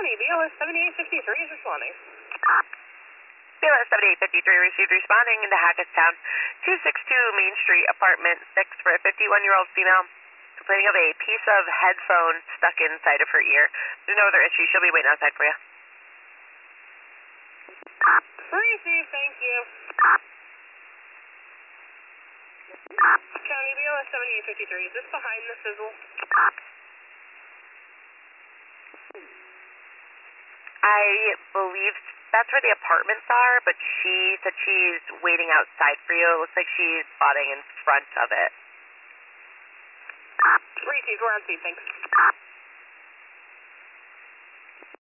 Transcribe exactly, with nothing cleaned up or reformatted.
County, B L S seventy-eight fifty-three is responding. B L S seventy-eight fifty-three received responding into Hackettstown, two sixty-two Main Street, apartment six for a fifty-one-year-old female complaining of a piece of headphone stuck inside of her ear. There's no other issue. She'll be waiting outside for you. Receive, thank you. County, B L S seventy-eight fifty-three, is this behind the sizzle? I believe that's where the apartments are, but she said she's waiting outside for you. It looks like she's spotting in front of it. Receive, we're on scene, thanks.